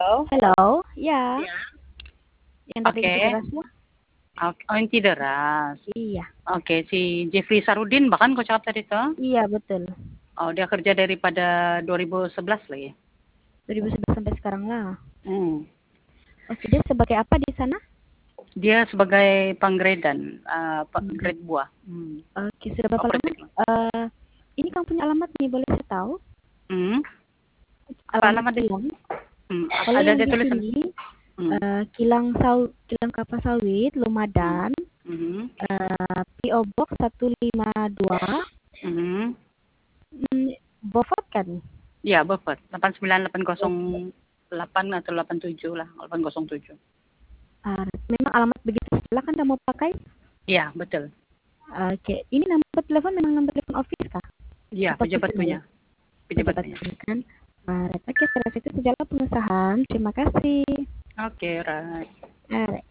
Halo? Halo, ya, Iya. yang tadi Oke. itu deras ya? Oh, yang deras. Iya, Oke, si Jeffrey Sarudin bahkan kau cakap tadi tuh. iya betul. Oh, dia kerja daripada 2011 lagi. 2011 sampai sekarang lah. Hmm. Oke, dia sebagai apa di sana? Dia sebagai penggradan, Enggak. grade buah. Hmm. Oke, sudah berapa lama? Operatif. Ini kamu punya alamat nih, boleh saya tahu? Hmm. Apa Alamat alamat deh? kilang. Hmm. Kalau Ada yang dia di tulisan. sini, Hmm. kilang kelapa sawit, Hmm. Lumadan, Hmm. PO Box 152, Hmm. Beaufort kan? Ya, Beaufort. 89808 Beaufort. atau 87 lah, 807. Memang alamat begitu, silakan kamu pakai. Iya, betul. Oke, ini nomor telepon memang nomor telepon office kah? Iya, Atau pejabat personal? punya. Pejabat Pejabat punya. kan? Oke, saya rasa itu sejalan pengusahaan. Terima kasih. Oke, right. Alright.